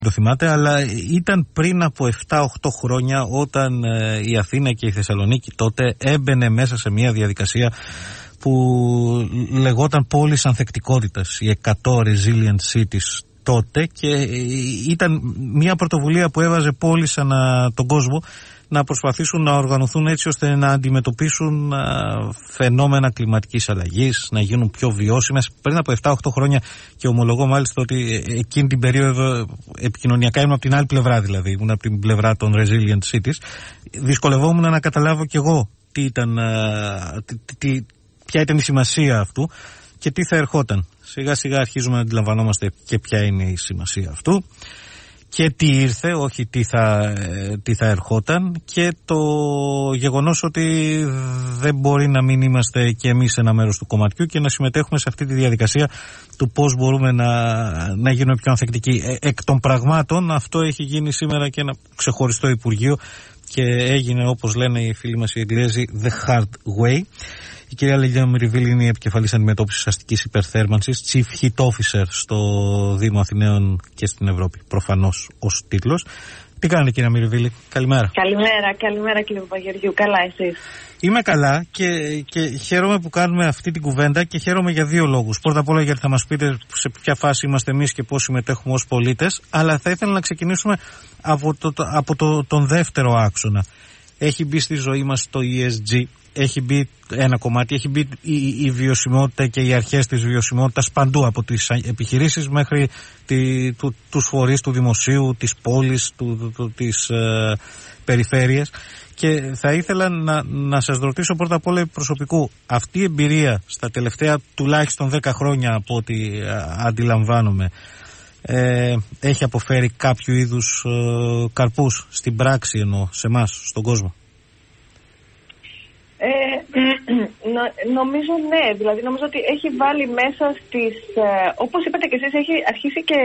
το θυμάται, αλλά ήταν πριν από 7-8 χρόνια όταν η Αθήνα και η Θεσσαλονίκη τότε έμπαινε μέσα σε μια διαδικασία που λεγόταν πόλεις ανθεκτικότητας, οι 100 resilient cities τότε, και ήταν μια πρωτοβουλία που έβαζε πόλεις ανά τον κόσμο να προσπαθήσουν να οργανωθούν έτσι ώστε να αντιμετωπίσουν φαινόμενα κλιματικής αλλαγής, να γίνουν πιο βιώσιμες πριν από 7-8 χρόνια, και ομολογώ μάλιστα ότι εκείνη την περίοδο επικοινωνιακά ήμουν από την άλλη πλευρά, δηλαδή ήμουν από την πλευρά των resilient cities. Δυσκολευόμουν να καταλάβω κι εγώ ποια ήταν η σημασία αυτού και τι θα ερχόταν. Σιγά σιγά αρχίζουμε να αντιλαμβανόμαστε και ποια είναι η σημασία αυτού και τι ήρθε, όχι τι θα ερχόταν, και το γεγονός ότι δεν μπορεί να μην είμαστε και εμείς ένα μέρος του κομματιού και να συμμετέχουμε σε αυτή τη διαδικασία του πώς μπορούμε να γίνουμε πιο ανθεκτικοί. Εκ των πραγμάτων αυτό έχει γίνει σήμερα και ένα ξεχωριστό Υπουργείο και έγινε, όπως λένε οι φίλοι μας οι Εγγλέζοι, the hard way. Η κυρία Λελία Μυριβίλη είναι η επικεφαλής αντιμετώπισης αστικής υπερθέρμανσης, Chief Heat Officer στο Δήμο Αθηναίων και στην Ευρώπη, προφανώς ως τίτλος. Τι κάνετε, κυρία Μυριβίλη, καλημέρα. Καλημέρα κύριε Παπαγεωργίου, καλά εσείς? Είμαι καλά και χαίρομαι που κάνουμε αυτή την κουβέντα, και χαίρομαι για δύο λόγους. Πρώτα απ' όλα γιατί θα μας πείτε σε ποια φάση είμαστε εμείς και πώς συμμετέχουμε ως πολίτες, αλλά θα ήθελα να ξεκινήσουμε από τον δεύτερο άξονα. Έχει μπει στη ζωή μας το ESG, έχει μπει ένα κομμάτι, έχει μπει η βιωσιμότητα και οι αρχές της βιωσιμότητας παντού, από τις επιχειρήσεις μέχρι τους φορείς του δημοσίου, της πόλης, της περιφέρειας. Και θα ήθελα να σας ρωτήσω πρώτα απ' όλα προσωπικού, αυτή η εμπειρία στα τελευταία τουλάχιστον 10 χρόνια από ό,τι αντιλαμβάνομαι, έχει αποφέρει κάποιο είδους καρπούς στην πράξη, εννοώ, σε εμάς, στον κόσμο? Νομίζω ναι, δηλαδή νομίζω ότι έχει βάλει μέσα στις, όπως είπατε και εσείς, έχει αρχίσει και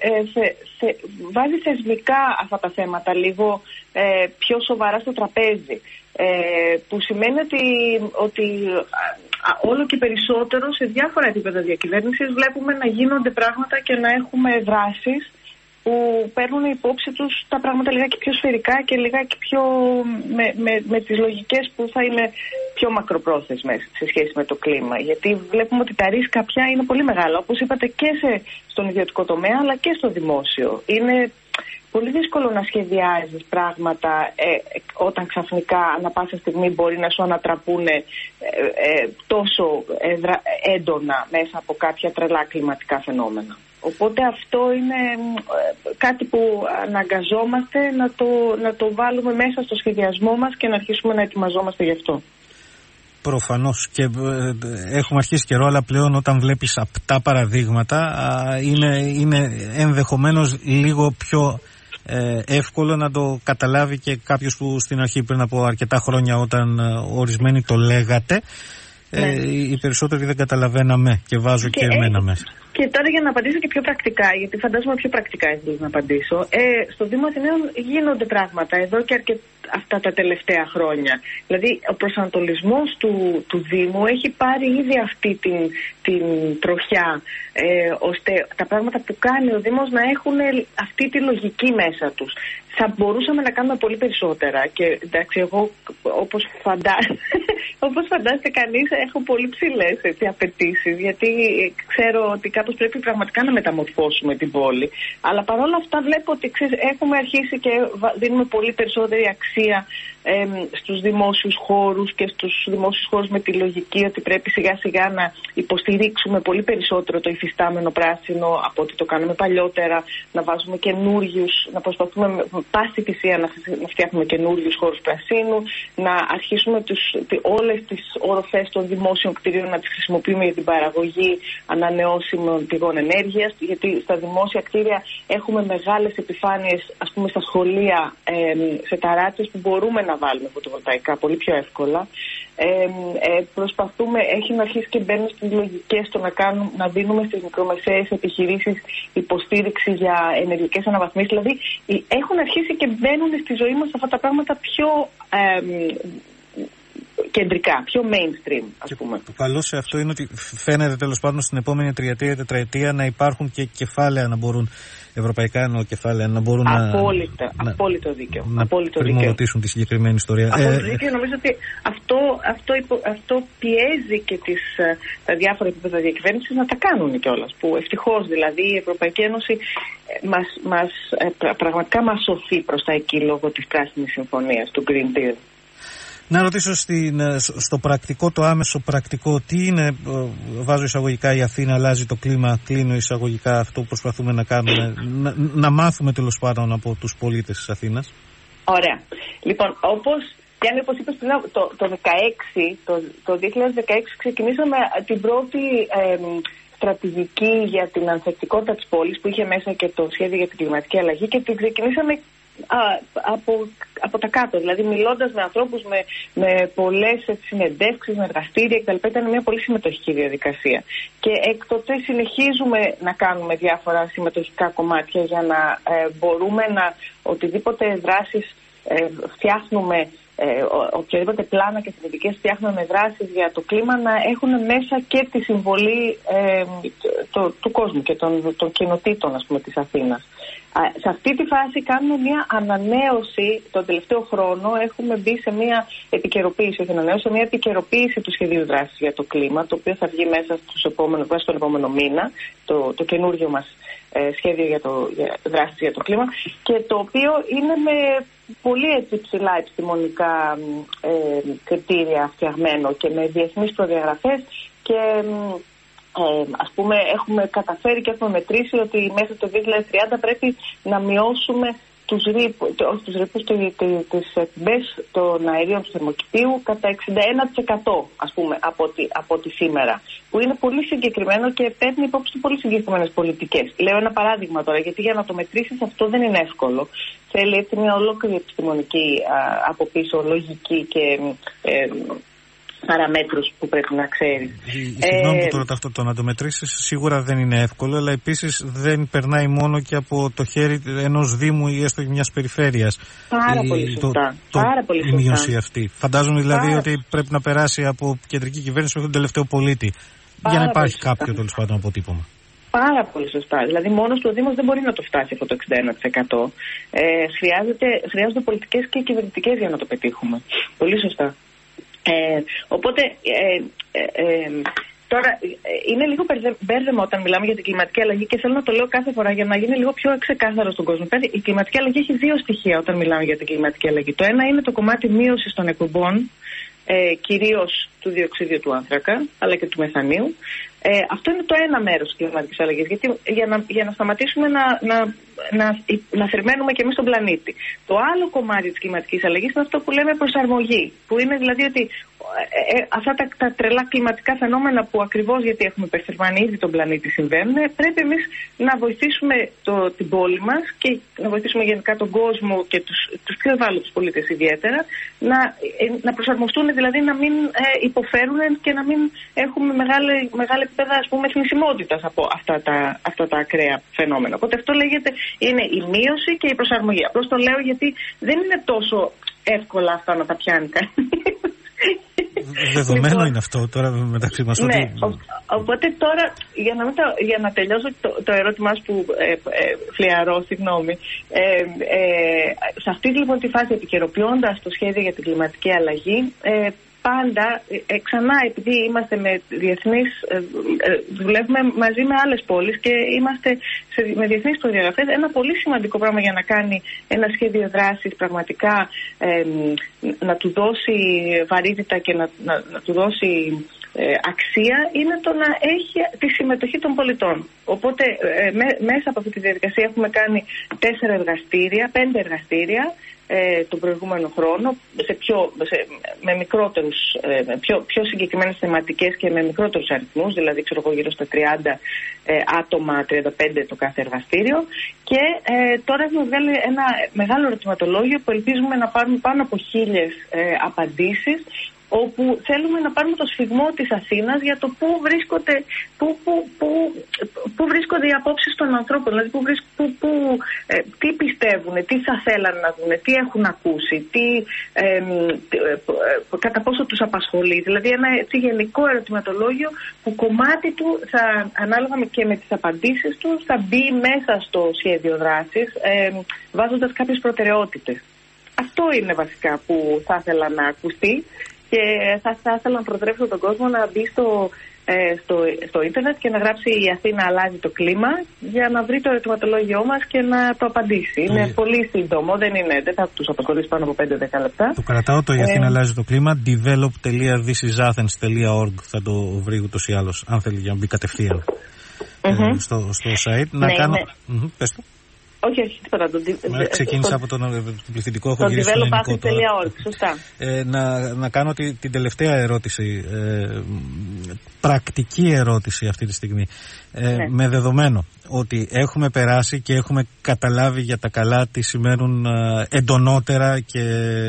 βάζει θεσμικά αυτά τα θέματα λίγο πιο σοβαρά στο τραπέζι, που σημαίνει ότι όλο και περισσότερο σε διάφορα επίπεδα διακυβέρνησης βλέπουμε να γίνονται πράγματα και να έχουμε δράσεις που παίρνουν υπόψη τους τα πράγματα λιγάκι πιο σφαιρικά και λιγάκι πιο με τις λογικές που θα είναι πιο μακροπρόθεσμες σε σχέση με το κλίμα. Γιατί βλέπουμε ότι τα ρίσκα πια είναι πολύ μεγάλα, όπως είπατε, και στον ιδιωτικό τομέα αλλά και στο δημόσιο. Είναι πολύ δύσκολο να σχεδιάζεις πράγματα όταν ξαφνικά ανά πάσα στιγμή μπορεί να σου ανατραπούν τόσο έντονα μέσα από κάποια τρελά κλιματικά φαινόμενα. Οπότε αυτό είναι κάτι που αναγκαζόμαστε να το βάλουμε μέσα στο σχεδιασμό μας και να αρχίσουμε να ετοιμαζόμαστε γι' αυτό. Προφανώς, και έχουμε αρχίσει καιρό, αλλά πλέον όταν βλέπεις απτά παραδείγματα είναι ενδεχομένως λίγο πιο εύκολο να το καταλάβει και κάποιος που στην αρχή, πριν από αρκετά χρόνια, όταν ορισμένοι το λέγατε, οι περισσότεροι δεν καταλαβαίναμε, και βάζω και εμένα μέσα. Και τώρα για να απαντήσω και πιο πρακτικά, γιατί φαντάζομαι πιο πρακτικά εσείς να απαντήσω. Στο Δήμο Αθηναίων γίνονται πράγματα εδώ και αυτά τα τελευταία χρόνια. Δηλαδή ο προσανατολισμός του Δήμου έχει πάρει ήδη αυτή την τροχιά, ώστε τα πράγματα που κάνει ο Δήμος να έχουν αυτή τη λογική μέσα τους. Θα μπορούσαμε να κάνουμε πολύ περισσότερα και εντάξει, εγώ όπως φαντάζεται κανείς έχω πολύ ψηλές απαιτήσεις, γιατί ξέρω ότι κάπως πρέπει πραγματικά να μεταμορφώσουμε την πόλη. Αλλά παρόλα αυτά βλέπω ότι έχουμε αρχίσει και δίνουμε πολύ περισσότερη αξία στους δημόσιους χώρους και στους δημόσιους χώρους με τη λογική ότι πρέπει σιγά σιγά να υποστηρίξουμε πολύ περισσότερο το υφιστάμενο πράσινο από ό,τι το κάνουμε παλιότερα, να βάζουμε καινούριους, να προσπαθούμε με πάση θυσία να φτιάχνουμε καινούριους χώρους πρασίνου, να αρχίσουμε όλες τις οροφές των δημόσιων κτηρίων να τις χρησιμοποιούμε για την παραγωγή ανανεώσιμων πηγών ενέργειας, γιατί στα δημόσια κτίρια έχουμε μεγάλες επιφάνειες, ας πούμε στα σχολεία, σε ταράτσες που μπορούμε να βάλουμε φωτοβολταϊκά πολύ πιο εύκολα. Προσπαθούμε, έχει αρχίσει και μπαίνουν στις λογικές στο να δίνουμε στις μικρομεσαίες επιχειρήσεις υποστήριξη για ενεργειακές αναβαθμίσεις. Δηλαδή έχουν αρχίσει και μπαίνουν στη ζωή μας αυτά τα πράγματα πιο κεντρικά, πιο mainstream, ας πούμε. Το καλό σε αυτό είναι ότι φαίνεται τέλος πάντων στην επόμενη τριετία ή τετραετία να υπάρχουν και κεφάλαια να μπορούν, ευρωπαϊκά εννοώ κεφάλαια, να μπορούν απόλυτο δίκαιο. Να πρημοδοτήσουν τη συγκεκριμένη ιστορία. Απόλυτο δίκαιο. Νομίζω ότι αυτό πιέζει και τα διάφορα επίπεδα διακυβέρνησης να τα κάνουν κιόλας. Που ευτυχώς δηλαδή η Ευρωπαϊκή Ένωση πραγματικά μας σωθεί προς τα εκεί λόγω της Πράσινης Συμφωνίας, του Green Deal. Να ρωτήσω στο πρακτικό, το άμεσο πρακτικό, τι είναι, βάζω εισαγωγικά, η Αθήνα αλλάζει το κλίμα, κλείνω εισαγωγικά αυτό που προσπαθούμε να κάνουμε, να μάθουμε τέλος πάντων από τους πολίτες της Αθήνας. Ωραία. Λοιπόν, όπως είπες πριν, το 2016 ξεκινήσαμε την πρώτη στρατηγική για την ανθεκτικότητα της πόλης που είχε μέσα και το σχέδιο για την κλιματική αλλαγή και την ξεκινήσαμε από τα κάτω, δηλαδή μιλώντας με ανθρώπους, με πολλές συνεντεύξεις, με εργαστήρια κτλ. Ήταν μια πολύ συμμετοχική διαδικασία. Και έκτοτε συνεχίζουμε να κάνουμε διάφορα συμμετοχικά κομμάτια για να μπορούμε οτιδήποτε δράσεις φτιάχνουμε, οποιαδήποτε πλάνα και θετικές φτιάχνουμε δράσεις για το κλίμα να έχουν μέσα και τη συμβολή του κόσμου και των κοινοτήτων, ας πούμε, της Αθήνας. Σε αυτή τη φάση κάνουμε μια ανανέωση τον τελευταίο χρόνο. Έχουμε μπει σε μια επικαιροποίηση, σε μια επικαιροποίηση του σχεδίου δράσης για το κλίμα, το οποίο θα βγει μέσα στον επόμενο μήνα, το καινούργιο μας σχέδιο για δράσης για το κλίμα, και το οποίο είναι με πολύ ψηλά επιστημονικά κριτήρια φτιαγμένο και με διεθνείς προδιαγραφές και ας πούμε έχουμε καταφέρει και έχουμε μετρήσει ότι μέχρι το 2030 πρέπει να μειώσουμε τους ρήπους τις εκπομπές των αερίων του θερμοκηπίου κατά 61% ας πούμε από τη σήμερα, που είναι πολύ συγκεκριμένο και παίρνει υπόψη του πολύ συγκεκριμένες πολιτικές. Λέω ένα παράδειγμα τώρα, γιατί για να το μετρήσεις αυτό δεν είναι εύκολο. Θέλει έτσι μια ολόκληρη επιστημονική από πίσω λογική και παραμέτρους που πρέπει να ξέρεις. Συγγνώμη που το ρωτάω αυτό, το να το μετρήσεις σίγουρα δεν είναι εύκολο, αλλά επίσης δεν περνάει μόνο και από το χέρι ενός Δήμου ή έστω και μιας περιφέρειας. Πάρα πολύ σωστά. Η μείωση αυτή. Φαντάζομαι δηλαδή ότι πρέπει να περάσει από κεντρική κυβέρνηση μέχρι τον τελευταίο πολίτη για να υπάρχει κάποιο τέλος πάντων αποτύπωμα. Πάρα πολύ σωστά. Δηλαδή μόνος του ο Δήμος δεν μπορεί να το φτάσει αυτό το 61%. Χρειάζονται πολιτικές και κυβερνητικές για να το πετύχουμε. Πολύ σωστά. Οπότε τώρα είναι λίγο μπέρδεμα όταν μιλάμε για την κλιματική αλλαγή και θέλω να το λέω κάθε φορά για να γίνει λίγο πιο ξεκάθαρο στον κόσμο. Η κλιματική αλλαγή έχει δύο στοιχεία όταν μιλάμε για την κλιματική αλλαγή. Το ένα είναι το κομμάτι μείωσης των εκπομπών, κυρίως του διοξίδιου του άνθρακα αλλά και του μεθανίου. Αυτό είναι το ένα μέρος της κλιματικής αλλαγής, γιατί για να σταματήσουμε να θερμαίνουμε και εμείς τον πλανήτη. Το άλλο κομμάτι της κλιματικής αλλαγής είναι αυτό που λέμε προσαρμογή, που είναι δηλαδή ότι αυτά τα τρελά κλιματικά φαινόμενα που ακριβώς γιατί έχουμε υπερθερμάνει ήδη τον πλανήτη συμβαίνουν, πρέπει εμείς να βοηθήσουμε την πόλη μας και να βοηθήσουμε γενικά τον κόσμο και τους πιο ευάλωτους πολίτες ιδιαίτερα να προσαρμοστούν, δηλαδή να μην υποφέρουν και να μην έχουμε μεγάλα επίπεδα, ας πούμε, θνησιμότητας από αυτά τα ακραία φαινόμενα. Οπότε αυτό λέγεται, είναι η μείωση και η προσαρμογή. Απλώς το λέω γιατί δεν είναι τόσο εύκολα αυτά να τα πιάνει κανείς. Δεδομένο είναι αυτό τώρα μεταξύ μας. Ναι, οπότε τώρα για να τελειώσω το ερώτημά σου που φλιαρώ, συγγνώμη. Σε αυτή λοιπόν τη φάση, επικαιροποιώντας το σχέδιο για την κλιματική αλλαγή, πάντα, ξανά επειδή είμαστε με διεθνείς, δουλεύουμε μαζί με άλλες πόλεις και είμαστε με διεθνείς προδιαγραφές, ένα πολύ σημαντικό πράγμα για να κάνει ένα σχέδιο δράσης πραγματικά να του δώσει βαρύτητα και να του δώσει αξία, είναι το να έχει τη συμμετοχή των πολιτών. Οπότε μέσα από αυτή τη διαδικασία έχουμε κάνει 5 εργαστήρια τον προηγούμενο χρόνο με μικρότερους, πιο συγκεκριμένες θεματικές και με μικρότερους αριθμούς, δηλαδή ξέρω εγώ γύρω στα 30 άτομα, 35 το κάθε εργαστήριο, και τώρα έχουμε βγάλει ένα μεγάλο ερωτηματολόγιο που ελπίζουμε να πάρουμε πάνω από 1.000 απαντήσεις, όπου θέλουμε να πάρουμε το σφιγμό της Αθήνας για το πού βρίσκονται οι απόψεις των ανθρώπων, δηλαδή τι πιστεύουν, τι θα θέλανε να δουν, τι έχουν ακούσει, κατά πόσο τους απασχολεί. Δηλαδή ένα έτσι γενικό ερωτηματολόγιο που κομμάτι του θα, ανάλογα και με τις απαντήσεις του, θα μπει μέσα στο σχέδιο δράσης, βάζοντας κάποιες προτεραιότητες. Αυτό είναι βασικά που θα ήθελα να ακουστεί και θα ήθελα να προτρέψω τον κόσμο να μπει στο ίντερνετ και να γράψει «Η Αθήνα αλλάζει το κλίμα» για να βρει το ερωτηματολόγιό μας και να το απαντήσει. Είναι πολύ σύντομο, δεν θα τους απασχολήσει πάνω από 5-10 λεπτά. Το κρατάω το «Η Αθήνα αλλάζει το κλίμα», develop.thisisathens.org θα το βρει ούτως ή άλλως, αν θέλει, για να μπει κατευθείαν στο site. Να κάνω... Πες το. Όχι, τίποτα. Ξεκίνησα από τον πληθυντικό, έχω γυρίσει στο ελληνικό τώρα. Σωστά. Να κάνω την τελευταία ερώτηση, πρακτική ερώτηση αυτή τη στιγμή. Με δεδομένο ότι έχουμε περάσει και έχουμε καταλάβει για τα καλά τι σημαίνουν εντονότερα και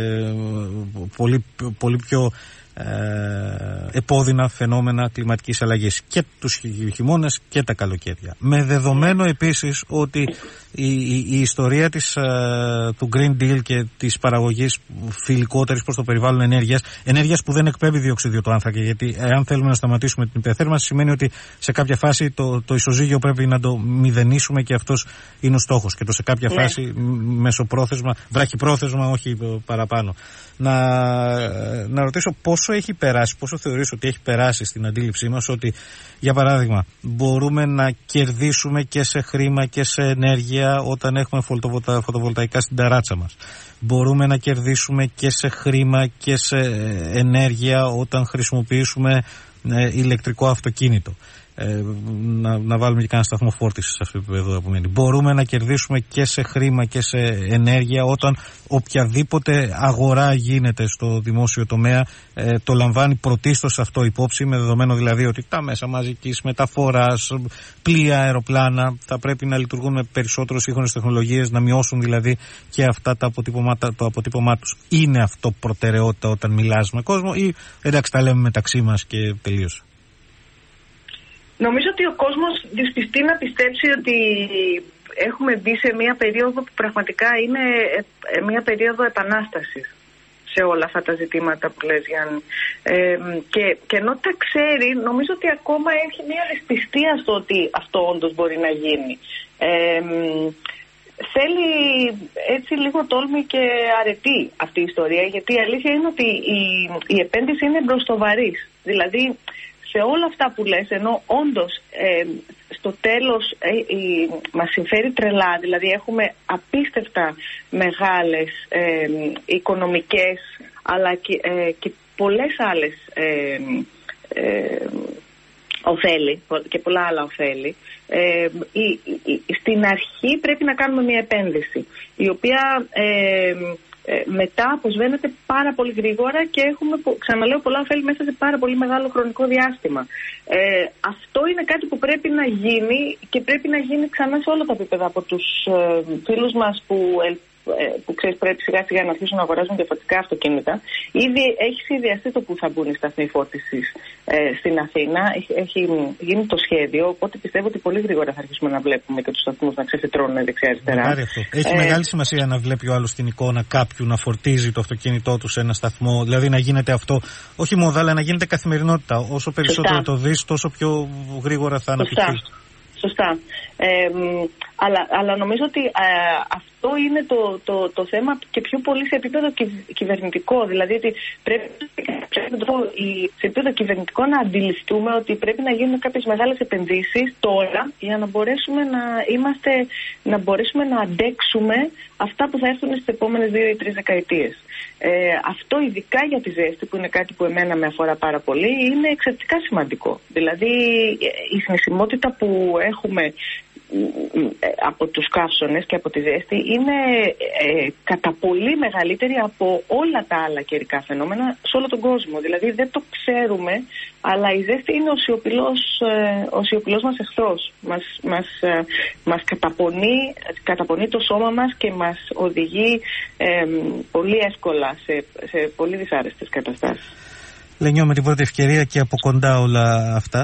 πολύ πιο επώδυνα φαινόμενα κλιματικής αλλαγής και τους χειμώνες και τα καλοκαίρια. Με δεδομένο επίσης ότι η ιστορία του Green Deal και της παραγωγής φιλικότερης προς το περιβάλλον ενέργειας που δεν εκπέμπει διοξείδιο του άνθρακα, γιατί αν θέλουμε να σταματήσουμε την υπερθέρμανση σημαίνει ότι σε κάποια φάση το ισοζύγιο πρέπει να το μηδενίσουμε και αυτός είναι ο στόχος, και το σε κάποια φάση μεσοπρόθεσμα, βραχυπρόθεσμα, όχι παραπάνω. Να ρωτήσω πόσο έχει περάσει, πόσο θεωρείς ότι έχει περάσει στην αντίληψή μας ότι, για παράδειγμα, μπορούμε να κερδίσουμε και σε χρήμα και σε ενέργεια όταν έχουμε φωτοβολταϊκά στην ταράτσα μας. Μπορούμε να κερδίσουμε και σε χρήμα και σε ενέργεια όταν χρησιμοποιήσουμε ηλεκτρικό αυτοκίνητο. Να βάλουμε και κανένα σταθμό φόρτισης σε αυτό το επίπεδο που μένει. Μπορούμε να κερδίσουμε και σε χρήμα και σε ενέργεια όταν οποιαδήποτε αγορά γίνεται στο δημόσιο τομέα το λαμβάνει πρωτίστως αυτό υπόψη, με δεδομένο δηλαδή ότι τα μέσα μαζικής μεταφοράς, πλοία, αεροπλάνα θα πρέπει να λειτουργούν με περισσότερο σύγχρονες τεχνολογίες, να μειώσουν δηλαδή και αυτά το αποτύπωμά τους. Είναι αυτό προτεραιότητα όταν μιλάς με κόσμο ή εντάξει τα λέμε μεταξύ μας και τελείωσε? Νομίζω ότι ο κόσμος δυσπιστεί να πιστέψει ότι έχουμε μπει σε μια περίοδο που πραγματικά είναι μια περίοδο επανάστασης σε όλα αυτά τα ζητήματα που λες, Γιάννη. Και ενώ τα ξέρει, νομίζω ότι ακόμα έχει μια δυσπιστία στο ότι αυτό όντως μπορεί να γίνει. Θέλει έτσι λίγο τόλμη και αρετή αυτή η ιστορία, γιατί η αλήθεια είναι ότι η επένδυση είναι μπροστοβαρής. Δηλαδή, σε όλα αυτά που λες, ενώ όντως στο τέλος μας συμφέρει τρελά, δηλαδή έχουμε απίστευτα μεγάλες οικονομικές αλλά και πολλές άλλες ωφέλη και πολλά άλλα ωφέλη. Στην αρχή πρέπει να κάνουμε μια επένδυση η οποία μετά αποσβαίνεται πάρα πολύ γρήγορα και έχουμε, ξαναλέω, πολλά ωφέλη μέσα σε πάρα πολύ μεγάλο χρονικό διάστημα. Αυτό είναι κάτι που πρέπει να γίνει και πρέπει να γίνει ξανά σε όλα τα επίπεδα από τους φίλους μας που ξέρεις πρέπει σιγά σιγά να αρχίσουν να αγοράζουν διαφορετικά αυτοκίνητα. Ήδη έχει σχεδιαστεί το που θα μπουν οι σταθμοί φόρτισης στην Αθήνα. Έχει γίνει το σχέδιο, οπότε πιστεύω ότι πολύ γρήγορα θα αρχίσουμε να βλέπουμε και τους σταθμούς να ξεφυτρώνουν δεξιά-αριστερά. Έχει μεγάλη σημασία να βλέπει ο άλλος την εικόνα κάποιου να φορτίζει το αυτοκίνητό του σε ένα σταθμό. Δηλαδή να γίνεται αυτό όχι μόδα, αλλά να γίνεται καθημερινότητα. Όσο περισσότερο το δεις, τόσο πιο γρήγορα θα αναπτυχθεί. Σωστά. Αλλά νομίζω ότι αυτό είναι το θέμα και πιο πολύ σε επίπεδο κυβερνητικό. Δηλαδή ότι πρέπει σε επίπεδο κυβερνητικό να αντιληφθούμε ότι πρέπει να γίνουν κάποιες μεγάλες επενδύσεις τώρα για να μπορέσουμε να αντέξουμε αυτά που θα έρθουν στις επόμενες 2 ή 3 δεκαετίες. Αυτό ειδικά για τη ζέστη, που είναι κάτι που εμένα με αφορά πάρα πολύ, είναι εξαιρετικά σημαντικό. Δηλαδή η θνησιμότητα που έχουμε από τους καύσονες και από τη ζέστη είναι κατά πολύ μεγαλύτερη από όλα τα άλλα καιρικά φαινόμενα σε όλο τον κόσμο. Δηλαδή δεν το ξέρουμε, αλλά η ζέστη είναι ο σιωπηλός μας εχθρός. Μας καταπονεί το σώμα μας και μας οδηγεί πολύ εύκολα σε πολύ δυσάρεστες καταστάσεις. Λενιό, με την πρώτη ευκαιρία και από κοντά όλα αυτά.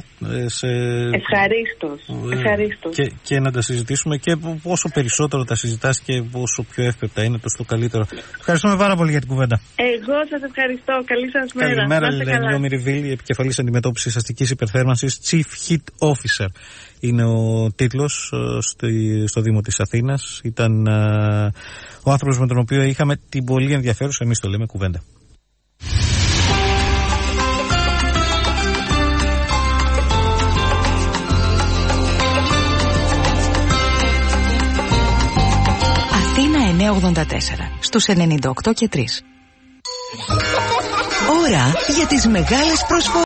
Ευχαρίστως. Και να τα συζητήσουμε, και όσο περισσότερο τα συζητάς και όσο πιο εύπεπτα είναι, τόσο καλύτερο. Ευχαριστούμε πάρα πολύ για την κουβέντα. Εγώ σας ευχαριστώ. Καλή σας μέρα. Καλημέρα, Λενιό Μυριβίλη, επικεφαλής αντιμετώπισης αστικής υπερθέρμανσης, Chief Heat Officer. Είναι ο τίτλος στο Δήμο της Αθήνας. Ήταν ο άνθρωπος με τον οποίο είχαμε την πολύ ενδιαφέρουσα, εμείς το λέμε, κουβέντα. Αθήνα 984 στους 98 και 3. Ώρα για τις μεγάλες προσφορές.